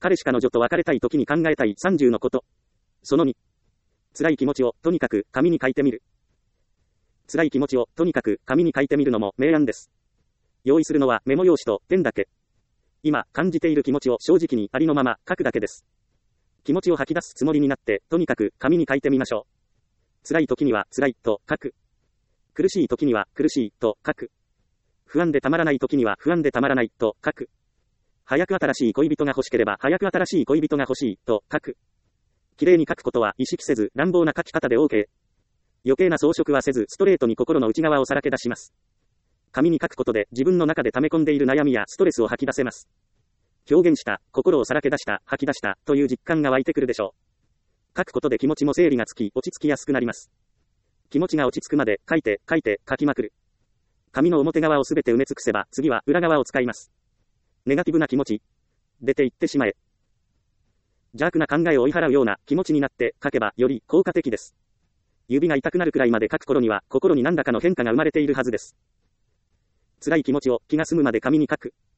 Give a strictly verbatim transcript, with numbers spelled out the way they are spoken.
彼氏彼女と別れたい時に考えたいさんじゅうのこと。そのに。辛い気持ちをとにかく紙に書いてみる。辛い気持ちをとにかく紙に書いてみるのも明暗です。用意するのはメモ用紙とペンだけ。今感じている気持ちを正直にありのまま書くだけです。気持ちを吐き出すつもりになってとにかく紙に書いてみましょう。辛い時には辛いと書く。苦しい時には苦しいと書く。不安でたまらない時には不安でたまらないと書く。早く新しい恋人が欲しければ早く新しい恋人が欲しいと書く。綺麗に書くことは意識せず乱暴な書き方で OK。余計な装飾はせずストレートに心の内側をさらけ出します。紙に書くことで自分の中で溜め込んでいる悩みやストレスを吐き出せます。表現した、心をさらけ出した、吐き出したという実感が湧いてくるでしょう。書くことで気持ちも整理がつき落ち着きやすくなります。気持ちが落ち着くまで書いて書いて書きまくる。紙の表側をすべて埋め尽くせば次は裏側を使います。ネガティブな気持ち。出て行ってしまえ。邪悪な考えを追い払うような気持ちになって書けばより効果的です。指が痛くなるくらいまで書く頃には心に何らかの変化が生まれているはずです。辛い気持ちを気が済むまで紙に書く。